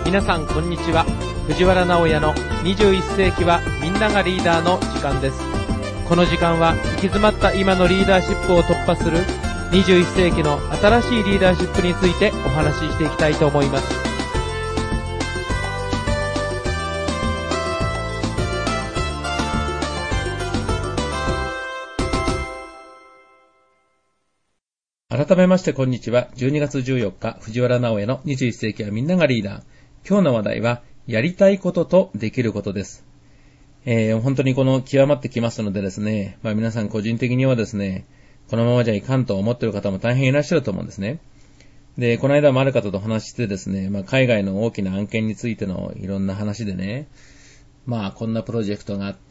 皆さんこんにちは。藤原直也の21世紀はみんながリーダーの時間です。この時間は行き詰まった今のリーダーシップを突破する21世紀の新しいリーダーシップについてお話ししていきたいと思います。改めましてこんにちは。12月14日、藤原直也の21世紀はみんながリーダー。今日の話題は、やりたいこととできることです。本当にこの極まってきますのでですね、皆さん個人的にはですね、このままじゃいかんと思っている方も大変いらっしゃると思うんですね。で、この間もある方と話してですね、海外の大きな案件についてのいろんな話でね、こんなプロジェクトがあって、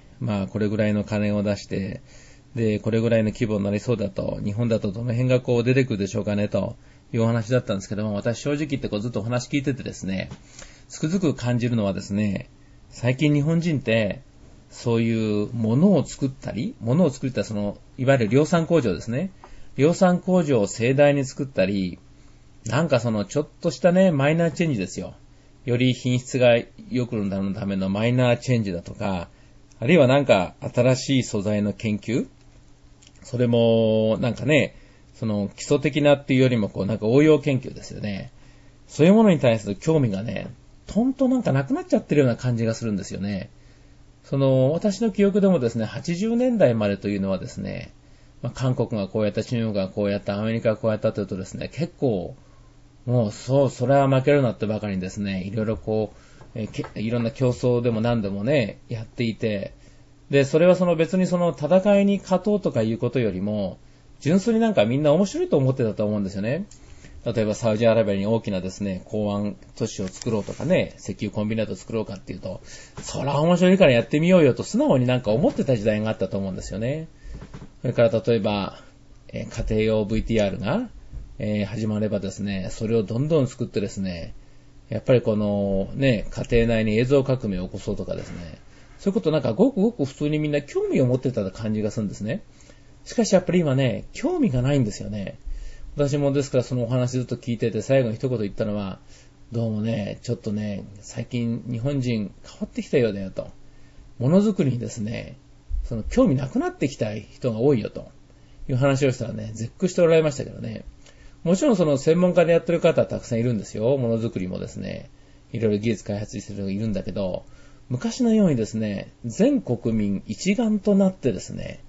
これぐらいの金を出して、で、これぐらいの規模になりそうだと、日本だとどの辺が出てくるでしょうかね、というお話だったんですけども、私正直言ってずっとお話聞いててですね、つくづく感じるのはですね、最近日本人って、そういうものを作ったり、いわゆる量産工場ですね。量産工場を盛大に作ったり、ちょっとしたね、マイナーチェンジですよ。より品質が良くなるためのマイナーチェンジだとか、あるいは新しい素材の研究、それも基礎的なっていうよりも応用研究ですよね。そういうものに対する興味がね、とんとなくなっちゃってるような感じがするんですよね。私の記憶でもですね、80年代までというのはですね、韓国がこうやった、中国がこうやった、アメリカがこうやったというとですね、結構、それは負けるなってばかりにですね、いろいろいろんな競争でも何でもね、やっていて、で、それは別に戦いに勝とうとかいうことよりも、純粋にみんな面白いと思ってたと思うんですよね。例えばサウジアラビアに大きなですね、港湾都市を作ろうとかね、石油コンビナートを作ろうかっていうと、そら面白いからやってみようよと素直に思ってた時代があったと思うんですよね。それから例えば、家庭用 VTR が、始まればですね、それをどんどん作ってですね、やっぱり家庭内に映像革命を起こそうとかですね、そういうことごくごく普通にみんな興味を持ってた感じがするんですね。しかしやっぱり今ね、興味がないんですよね。私もですからそのお話ずっと聞いてて最後に一言言ったのは、どうもね、ちょっとね、最近日本人変わってきたようだよと。ものづくりにですね、興味なくなってきた人が多いよという話をしたらね、絶句しておられましたけどね。もちろん専門家でやってる方はたくさんいるんですよ。ものづくりもですね、いろいろ技術開発してる人がいるんだけど、昔のようにですね、全国民一丸となってですね、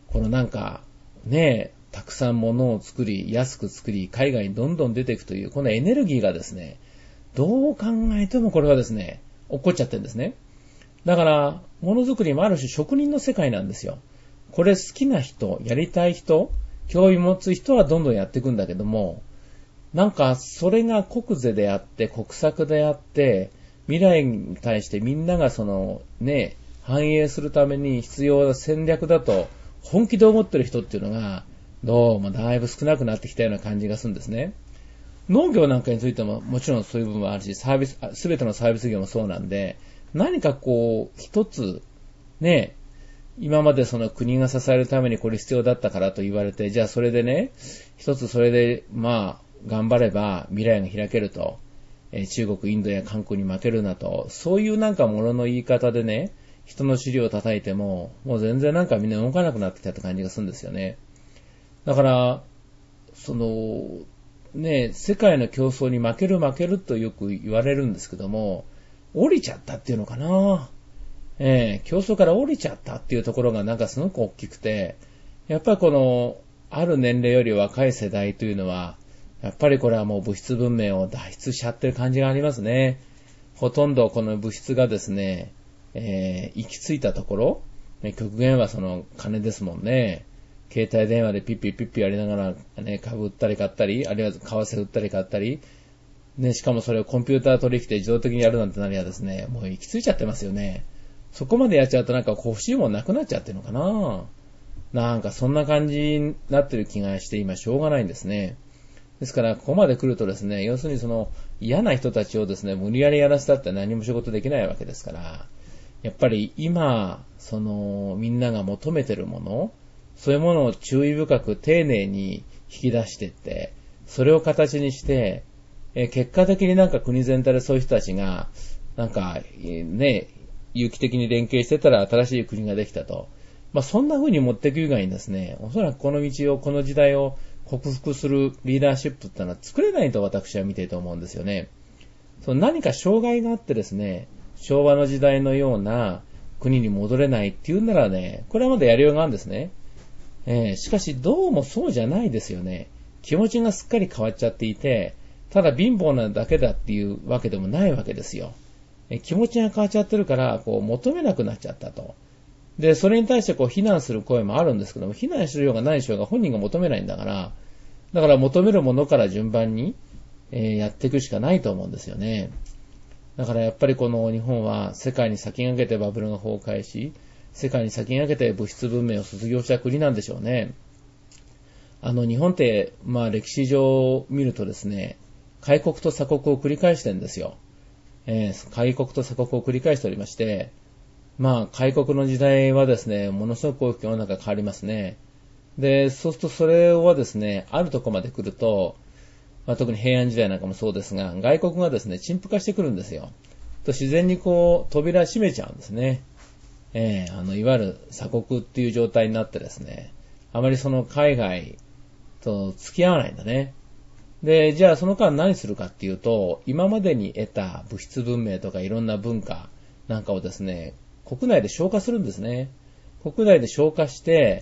たくさん物を作り、安く作り、海外にどんどん出ていくという、このエネルギーがですね、どう考えてもこれはですね、起こっちゃってるんですね。だから、ものづくりもある種職人の世界なんですよ。これ好きな人、やりたい人、興味持つ人はどんどんやっていくんだけども、それが国是であって、国策であって、未来に対してみんなが反映するために必要な戦略だと本気で思ってる人っていうのがどうもだいぶ少なくなってきたような感じがするんですね。農業なんかについてももちろんそういう部分はあるし、すべてのサービス業もそうなんで、何か一つ今まで国が支えるためにこれ必要だったからと言われて、じゃあそれでね、一つそれで頑張れば未来が開けると。中国、インドや韓国に負けるなと、そういうものの言い方でね、人の尻を叩いても、もう全然みんな動かなくなってきたって感じがするんですよね。だから、世界の競争に負けるとよく言われるんですけども、降りちゃったっていうのかな。競争から降りちゃったっていうところがすごく大きくて、やっぱりある年齢より若い世代というのは、やっぱりこれはもう物質文明を脱出しちゃってる感じがありますね。ほとんどこの物質がですね、行き着いたところ、極限は金ですもんね。携帯電話でピッピッピッピやりながら株売ったり買ったり、あるいは為替売ったり買ったり、しかもそれをコンピューター取引で自動的にやるなんてなりはですね、もう行き着いちゃってますよね。そこまでやっちゃうと欲しいもんなくなっちゃってるのかな。そんな感じになってる気がして今しょうがないんですね。ですから、ここまで来るとですね、要するに嫌な人たちをですね、無理やりやらせたって何も仕事できないわけですから、やっぱり今、みんなが求めてるもの、そういうものを注意深く丁寧に引き出していって、それを形にして、 結果的になんか国全体でそういう人たちが、なんか、ね、有機的に連携してたら新しい国ができたと。そんな風に持っていく以外にですね、おそらくこの道を、この時代を克服するリーダーシップってのは作れないと私は見ていると思うんですよね。何か障害があってですね、昭和の時代のような国に戻れないっていうんならね、これはまだやりようがあるんですね。しかしどうもそうじゃないですよね。気持ちがすっかり変わっちゃっていて、ただ貧乏なだけだっていうわけでもないわけですよ。気持ちが変わっちゃってるから、求めなくなっちゃったと。で、それに対して非難する声もあるんですけども、非難しようがないしようが本人が求めないんだから、だから求めるものから順番に、やっていくしかないと思うんですよね。だからやっぱりこの日本は世界に先駆けてバブルが崩壊し、世界に先駆けて物質文明を卒業した国なんでしょうね。日本って、歴史上見るとですね、開国と鎖国を繰り返してるんですよ。開国と鎖国を繰り返しておりまして、開国の時代はですね、ものすごく大きく世の中変わりますね。で、そうするとそれはですね、あるところまで来ると、特に平安時代なんかもそうですが、外国がですね、陳腐化してくるんですよ。と自然に扉閉めちゃうんですね。いわゆる鎖国っていう状態になってですね、あまりその海外と付き合わないんだね。で、じゃあその間何するかっていうと、今までに得た物質文明とかいろんな文化なんかをですね、国内で消化するんですね。国内で消化して、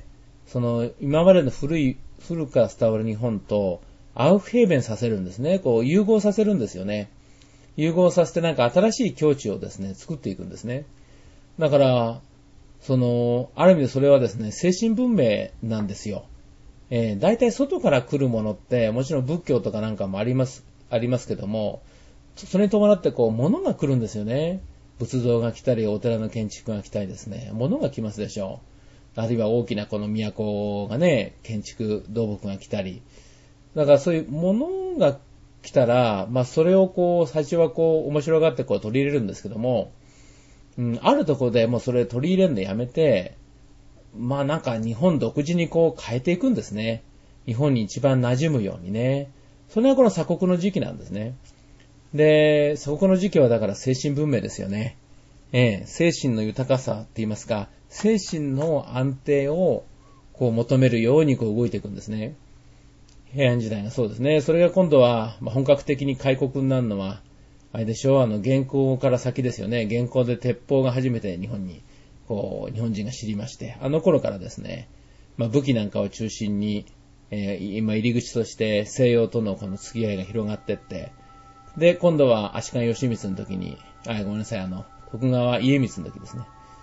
今までの古から伝わる日本とアウフヘーベンさせるんですね。融合させるんですよね。融合させて新しい境地をですね、作っていくんですね。だから、ある意味でそれはですね、精神文明なんですよ。大体外から来るものって、もちろん仏教とかなんかもありますけども、それに伴って物が来るんですよね。仏像が来たり、お寺の建築が来たりですね、物が来ますでしょう。あるいは大きなこの都がね、建築、土木が来たり。だからそういう物が来たら、それを最初は面白がって取り入れるんですけども、あるところでもうそれ取り入れるのやめて、日本独自に変えていくんですね。日本に一番馴染むようにね。それがこの鎖国の時期なんですね。で、鎖国の時期はだから精神文明ですよね。精神の豊かさって言いますか、精神の安定を求めるように動いていくんですね。平安時代がそうですね。それが今度は、本格的に開国になるのは、あれでしょう、元寇から先ですよね。元寇で鉄砲が初めて日本に、日本人が知りまして、あの頃からですね、武器なんかを中心に、今入り口として西洋とのこの付き合いが広がってって、で、今度は足利義満の時に、ごめんなさい、徳川家光の時ですね。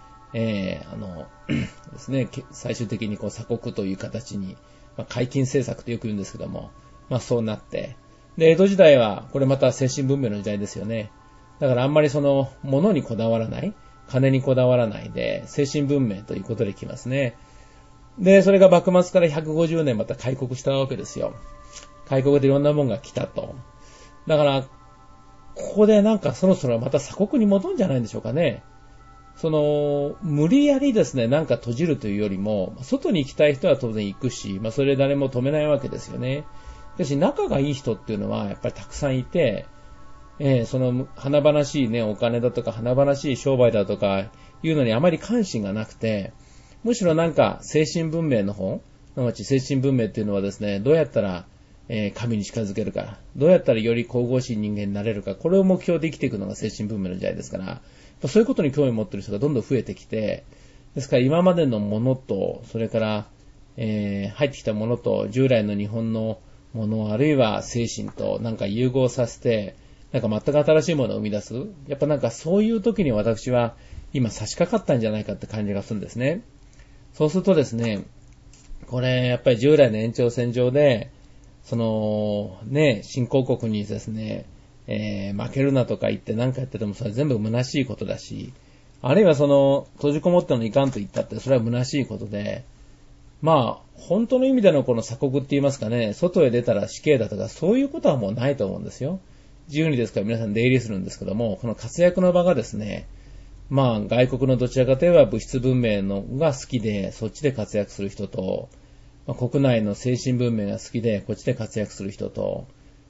ですね、最終的に鎖国という形に、解禁政策とよく言うんですけども、そうなって、で、江戸時代は、これまた精神文明の時代ですよね。だからあんまり物にこだわらない、金にこだわらないで、精神文明ということで来ますね。で、それが幕末から150年また開国したわけですよ。開国でいろんなもんが来たと。だから、ここでそろそろまた鎖国に戻るんじゃないんでしょうかね。無理やりですね、閉じるというよりも、外に行きたい人は当然行くし、それ誰も止めないわけですよね。しかし仲がいい人っていうのはやっぱりたくさんいて、華々しいね、お金だとか華々しい商売だとかいうのにあまり関心がなくて、むしろ精神文明の方、精神文明っていうのはですね、どうやったら、神に近づけるか、どうやったらより神々しい人間になれるか、これを目標で生きていくのが精神文明の時代ですから、そういうことに興味を持っている人がどんどん増えてきて、ですから今までのものと、それから、入ってきたものと、従来の日本のもの、あるいは精神と融合させて、全く新しいものを生み出す。やっぱそういう時に私は今差し掛かったんじゃないかって感じがするんですね。そうするとですね、これやっぱり従来の延長線上で、新興国にですね、負けるなとか言って何かやっててもそれは全部虚しいことだし、あるいは閉じこもったのにいかんと言ったってそれは虚しいことで、本当の意味でのこの鎖国って言いますかね、外へ出たら死刑だとかそういうことはもうないと思うんですよ。自由にですから皆さん出入りするんですけども、この活躍の場がですね、外国のどちらかといえば物質文明のが好きで、そっちで活躍する人と、国内の精神文明が好きで、こっちで活躍する人と、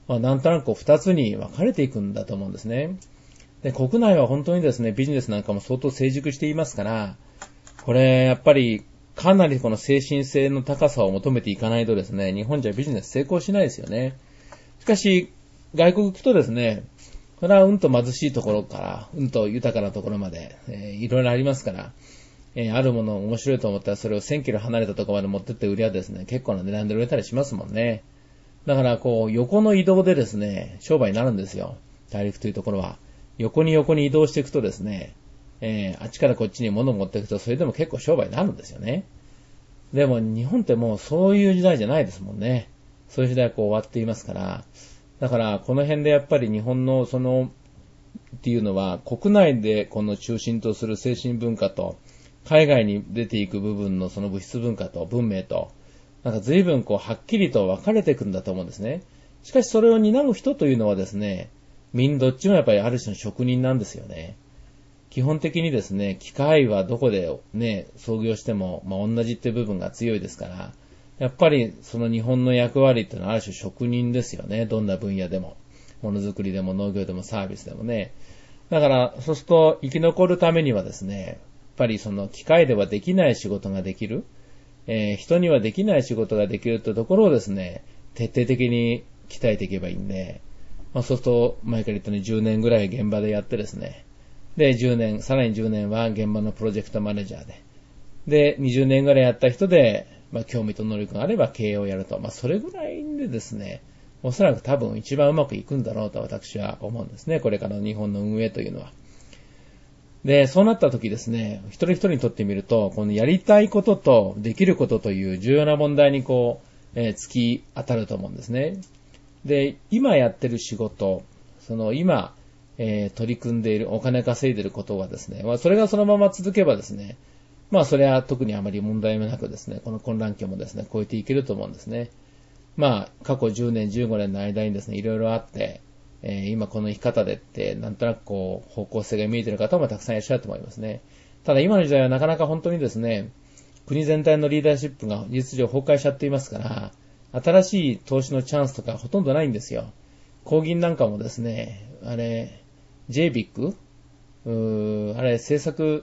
なんとなく二つに分かれていくんだと思うんですね。で、国内は本当にですね、ビジネスなんかも相当成熟していますから、これ、やっぱり、かなりこの精神性の高さを求めていかないとですね、日本じゃビジネス成功しないですよね。しかし、外国行くとですね、これはうんと貧しいところから、うんと豊かなところまで、いろいろありますから、あるものを面白いと思ったらそれを1000キロ離れたところまで持ってって売りはですね、結構な値段で売れたりしますもんね。だからこう、横の移動でですね、商売になるんですよ。大陸というところは。横に移動していくとですね、あっちからこっちに物を持っていくと、それでも結構商売になるんですよね。でも日本ってもうそういう時代じゃないですもんね。そういう時代はこう終わっていますから、だからこの辺でやっぱり日本のっていうのは国内でこの中心とする精神文化と海外に出ていく部分のその物質文化と文明となんか随分こうはっきりと分かれていくんだと思うんですね。しかしそれを担う人というのはですね、どっちもやっぱりある種の職人なんですよね。基本的にですね、機械はどこでね、創業しても、同じって部分が強いですから、やっぱりその日本の役割っていうのはある種職人ですよね。どんな分野でも。ものづくりでも農業でもサービスでもね。だから、そうすると生き残るためにはですね、やっぱりその機械ではできない仕事ができる、人にはできない仕事ができるというところをですね、徹底的に鍛えていけばいいんで、そうすると、前から言ったように10年ぐらい現場でやってですね、で、さらに10年は現場のプロジェクトマネージャーで、で、20年ぐらいやった人で、興味と能力があれば経営をやると。それぐらいでですね、おそらく多分一番うまくいくんだろうと私は思うんですね。これからの日本の運営というのは。で、そうなった時ですね、一人一人にとってみると、このやりたいこととできることという重要な問題に突き当たると思うんですね。で、今やってる仕事、今、取り組んでいる、お金稼いでいることはですね、それがそのまま続けばですね、それは特にあまり問題もなくですね、この混乱期もですね、超えていけると思うんですね。過去10年、15年の間にですね、いろいろあって、今この生き方でって、なんとなく方向性が見えている方もたくさんいらっしゃると思いますね。ただ今の時代はなかなか本当にですね、国全体のリーダーシップが事実上崩壊しちゃっていますから、新しい投資のチャンスとかほとんどないんですよ。公銀なんかもですね、JBIC？政策、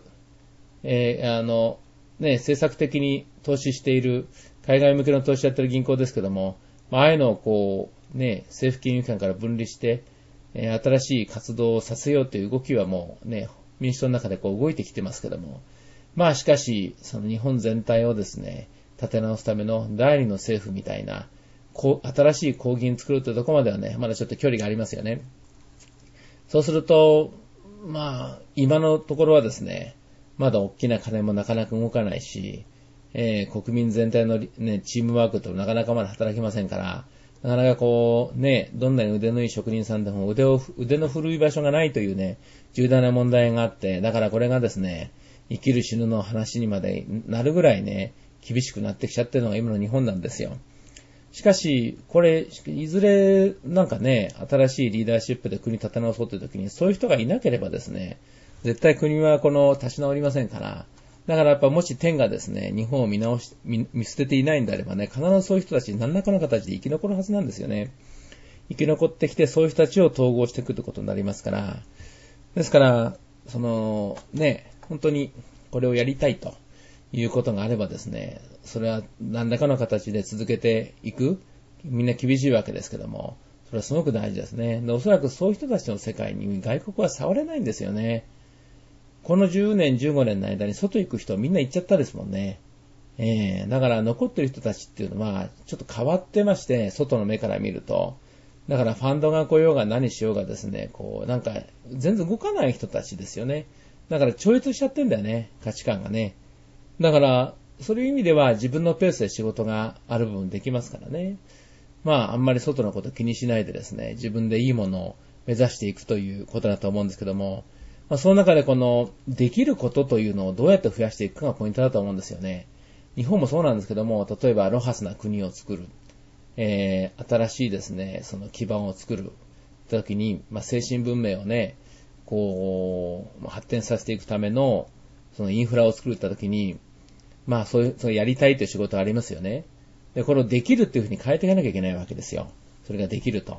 政策的に投資している、海外向けの投資やってる銀行ですけども、ああいうのを政府金融機関から分離して、新しい活動をさせようという動きはもうね、民主党の中で動いてきてますけども、しかし、その日本全体をですね、立て直すための第二の政府みたいな、新しい公銀作るというところまではね、まだちょっと距離がありますよね。そうすると、今のところはですね、まだ大きな金もなかなか動かないし、国民全体の、チームワークとなかなかまだ働きませんから、なかなかどんなに腕のいい職人さんでも腕の振るい場所がないというね、重大な問題があって、だからこれがですね、生きる死ぬの話にまでなるぐらいね、厳しくなってきちゃってるのが今の日本なんですよ。しかし、これ、いずれなんかね、新しいリーダーシップで国立て直そうという時に、そういう人がいなければですね、絶対国は立ち直りませんから、だからやっぱもし天がですね、日本を見捨てていないんであればね、必ずそういう人たちに何らかの形で生き残るはずなんですよね。生き残ってきて、そういう人たちを統合していくということになりますから、ですから、本当にこれをやりたいということがあればですね、それは何らかの形で続けていく。みんな厳しいわけですけども、それはすごく大事ですね。で、おそらくそういう人たちの世界に外国は触れないんですよね。この10年、15年の間に外行く人みんな行っちゃったですもんね。だから残ってる人たちっていうのはちょっと変わってまして、外の目から見ると。だからファンドが来ようが何しようがですね、なんか全然動かない人たちですよね。だから超越しちゃってんだよね、価値観がね。だから、そういう意味では自分のペースで仕事がある分できますからね。あんまり外のこと気にしないでですね、自分でいいものを目指していくということだと思うんですけども、その中でできることというのをどうやって増やしていくかがポイントだと思うんですよね。日本もそうなんですけども、例えばロハスな国を作る、新しいですね、その基盤を作るときに、精神文明をね、発展させていくための、そのインフラを作るってときに、そうやりたいという仕事がありますよね。で、これをできるっていうふうに変えていかなきゃいけないわけですよ。それができると。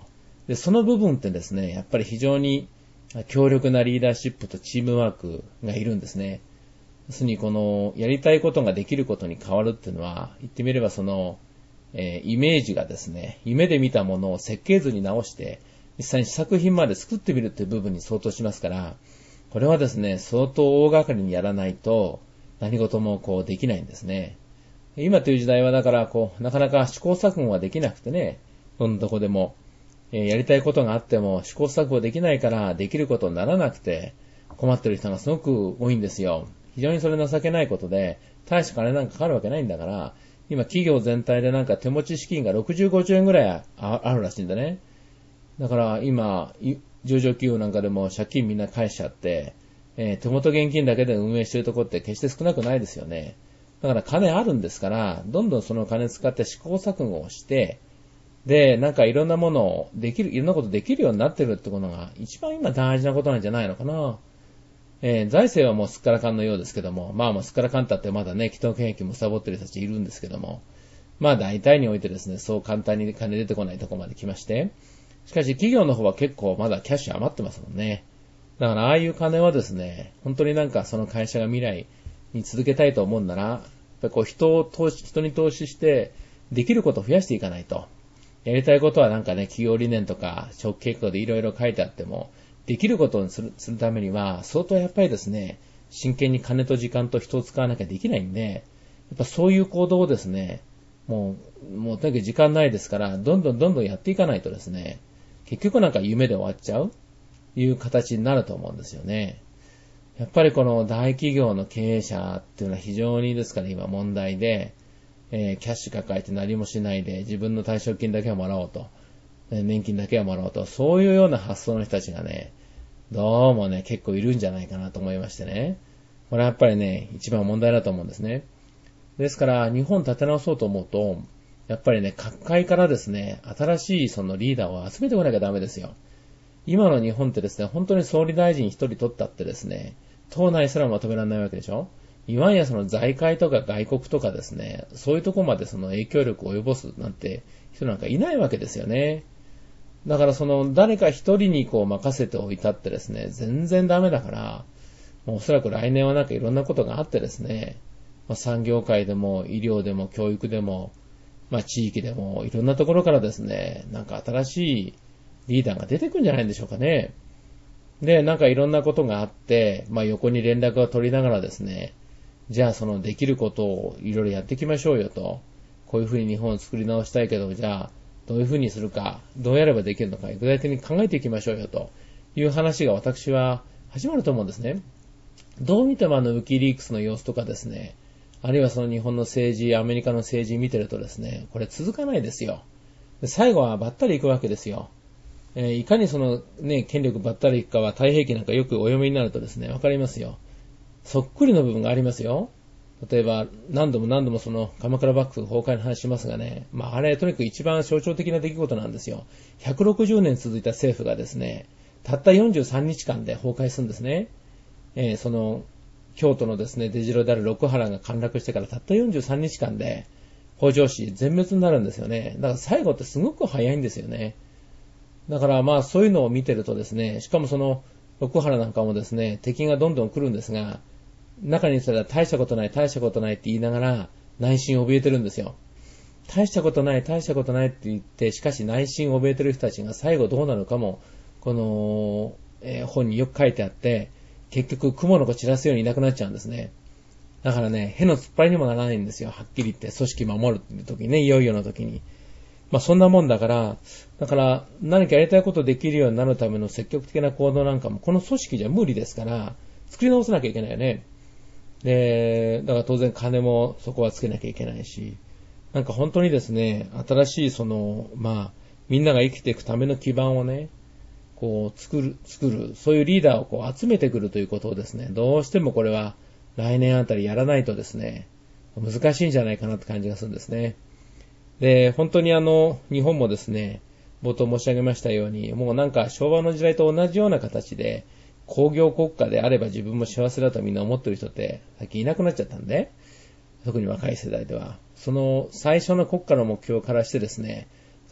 で、その部分ってですね、やっぱり非常に強力なリーダーシップとチームワークがいるんですね。要するにこのやりたいことができることに変わるっていうのは、言ってみればその、イメージがですね、夢で見たものを設計図に直して、実際に試作品まで作ってみるっていう部分に相当しますから、これはですね、相当大掛かりにやらないと何事もこうできないんですね。今という時代はだからこう、なかなか試行錯誤ができなくてね、どんなとこでも、やりたいことがあっても試行錯誤できないからできることにならなくて困ってる人がすごく多いんですよ。非常にそれ情けないことで、大して金なんかかかるわけないんだから、今企業全体でなんか手持ち資金が60、50円ぐらいあるらしいんだね。だから今、上場企業なんかでも借金みんな返しちゃって、手元現金だけで運営してるところって決して少なくないですよね。だから金あるんですから、どんどんその金使って試行錯誤をして、で、なんかいろんなものをいろんなことできるようになってるってことが一番今大事なことなんじゃないのかな。財政はもうすっからかんのようですけども、まあもうすっからかんたってまだね、既得権益もサボってる人たちいるんですけども、まあ大体においてですね、そう簡単に金出てこないところまで来まして、しかし企業の方は結構まだキャッシュ余ってますもんね。だからああいう金はですね、本当になんかその会社が未来に続けたいと思うなら、やっぱりこう人に投資してできることを増やしていかないと。やりたいことはなんかね、企業理念とか長期計画でいろいろ書いてあっても、できることにするためには、相当やっぱりですね、真剣に金と時間と人を使わなきゃできないんで、やっぱそういう行動をですね、もうとにかく時間ないですから、どんどんやっていかないとですね、結局なんか夢で終わっちゃういう形になると思うんですよね。やっぱりこの大企業の経営者っていうのは非常にですから今問題で、キャッシュ抱えて何もしないで自分の退職金だけはもらおうと、年金だけはもらおうと、そういうような発想の人たちがね、どうもね、結構いるんじゃないかなと思いましてね。これはやっぱりね、一番問題だと思うんですね。ですから、日本立て直そうと思うと、やっぱりね、各界からですね、新しいそのリーダーを集めてこなきゃダメですよ。今の日本ってですね、本当に総理大臣一人取ったってですね、党内すらまとめられないわけでしょ。いわんやその財界とか外国とかですね、そういうとこまでその影響力を及ぼすなんて人なんかいないわけですよね。だからその誰か一人にこう任せておいたってですね、全然ダメだから、もうおそらく来年はなんかいろんなことがあってですね、産業界でも医療でも教育でも、地域でもいろんなところからですね、なんか新しいリーダーが出てくるんじゃないんでしょうかね。で、なんかいろんなことがあって、横に連絡を取りながらですね、じゃあそのできることをいろいろやっていきましょうよと。こういうふうに日本を作り直したいけど、じゃあどういうふうにするか、どうやればできるのか、具体的に考えていきましょうよという話が私は始まると思うんですね。どう見てもウィキリークスの様子とかですね、あるいはその日本の政治、アメリカの政治見てるとですね、これ続かないですよ。で最後はばったり行くわけですよ。いかにそのね、権力ばったり行くかは太平記なんかよくお読みになるとですね、わかりますよ。そっくりの部分がありますよ。例えば、何度もその鎌倉幕府崩壊の話しますがね、あれとにかく一番象徴的な出来事なんですよ。160年続いた政府がですね、たった43日間で崩壊するんですね。その、京都のですね、出城である六原が陥落してからたった43日間で、北条氏全滅になるんですよね。だから最後ってすごく早いんですよね。だからそういうのを見てるとですね、しかもその、六原なんかもですね、敵がどんどん来るんですが、中にいたら大したことないって言いながら内心怯えてるんですよ。大したことないって言って、しかし内心怯えてる人たちが最後どうなるかも、この、本によく書いてあって、結局雲の子散らすようにいなくなっちゃうんですね。だからね、への突っ張りにもならないんですよ。はっきり言って、組織守るっていう時にね、いよいよの時に。そんなもんだから、何かやりたいことできるようになるための積極的な行動なんかも、この組織じゃ無理ですから、作り直さなきゃいけないよね。で、だから当然金もそこはつけなきゃいけないし、なんか本当にですね、新しいその、みんなが生きていくための基盤をね、こう作る、そういうリーダーをこう集めてくるということをですね、どうしてもこれは来年あたりやらないとですね、難しいんじゃないかなって感じがするんですね。で、本当に日本もですね、冒頭申し上げましたように、もうなんか昭和の時代と同じような形で、工業国家であれば自分も幸せだとみんな思ってる人って最近いなくなっちゃったんで、特に若い世代では。その最初の国家の目標からしてですね、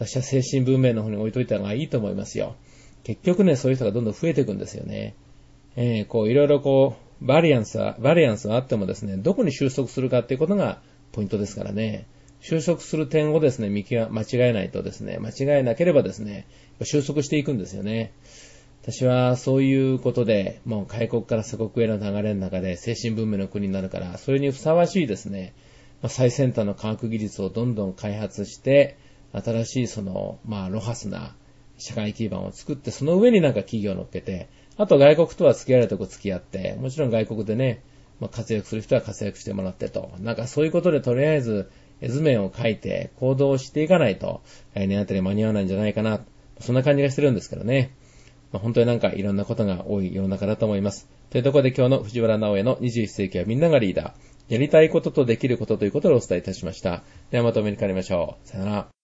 私は精神文明の方に置いといた方がいいと思いますよ。結局ね、そういう人がどんどん増えていくんですよね。いろいろバリアンスはあってもですね、どこに収束するかっていうことがポイントですからね。収束する点をですね、間違えないとですね、間違えなければですね、収束していくんですよね。私はそういうことで、もう開国から鎖国への流れの中で精神文明の国になるから、それにふさわしいですね、最先端の科学技術をどんどん開発して、新しいロハスな社会基盤を作って、その上に企業を乗っけて、あと外国とは付き合えるとこ付き合って、もちろん外国でね、活躍する人は活躍してもらってと、そういうことでとりあえず絵図面を描いて行動していかないと、来年あたり間に合わないんじゃないかな、そんな感じがしてるんですけどね。本当にいろんなことが多い世の中だと思います。というところで今日の藤原直江の21世紀はみんながリーダー。やりたいこととできることということをお伝えいたしました。ではまたお目にかかりましょう。さよなら。